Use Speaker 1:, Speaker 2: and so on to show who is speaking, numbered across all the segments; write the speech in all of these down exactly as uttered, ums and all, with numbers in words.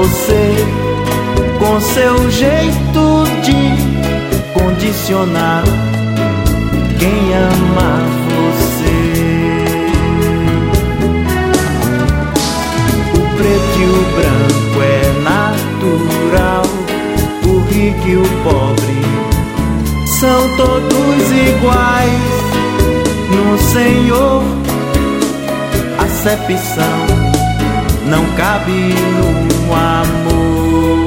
Speaker 1: você, com seu jeito de condicionar quem ama você. O preto e o branco é natural, o rico e o pobre são todos iguais. No Senhor, acepção não cabe no amor.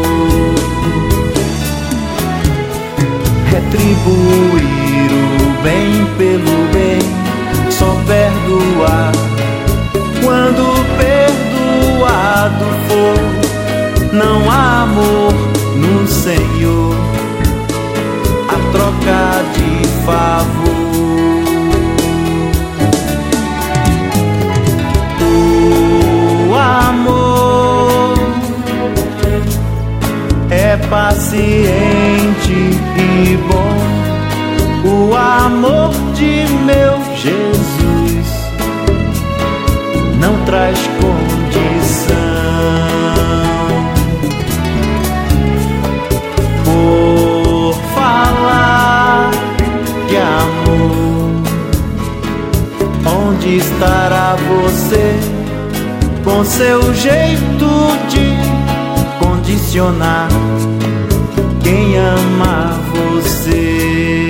Speaker 1: Retribuir o bem pelo bem, só perdoar quando perdoado for. Não há amor no Senhor, a troca de favor. O amor é paciente e bom, o amor de meu Jesus não traz condição. Por falar de amor, onde estará você, com seu jeito de condicionar quem ama você?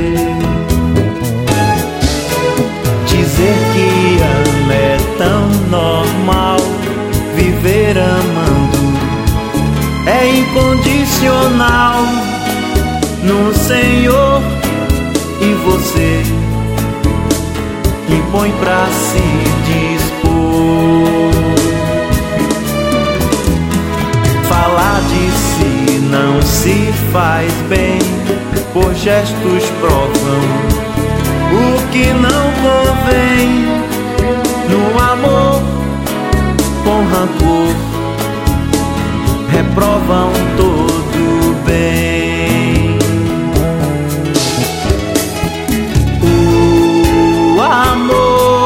Speaker 1: Dizer que ama é tão normal, viver amando é incondicional. No Senhor e você impõe pra se dispor. Falar de si não se faz bem, por gestos provam o que não convém. No amor com rancor reprovam todo bem. O amor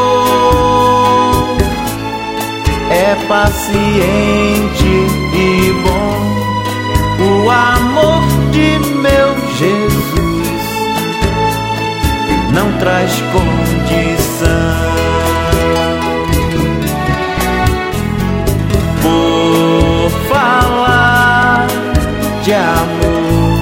Speaker 1: é paciente e bom, o amor de meu Jesus não traz condição. Por falar de amor,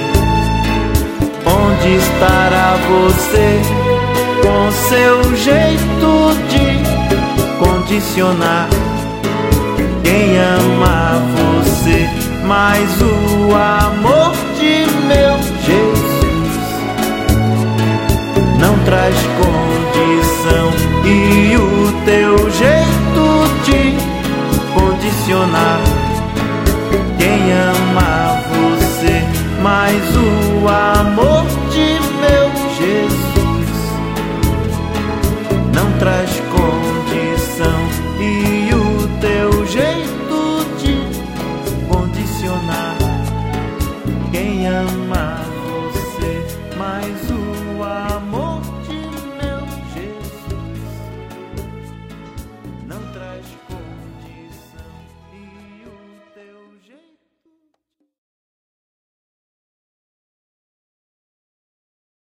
Speaker 1: onde estará você, com seu jeito de condicionar quem ama você? Mas o amor de meu Jesus não traz condição. E o teu jeito de condicionar quem ama você? Mas o amor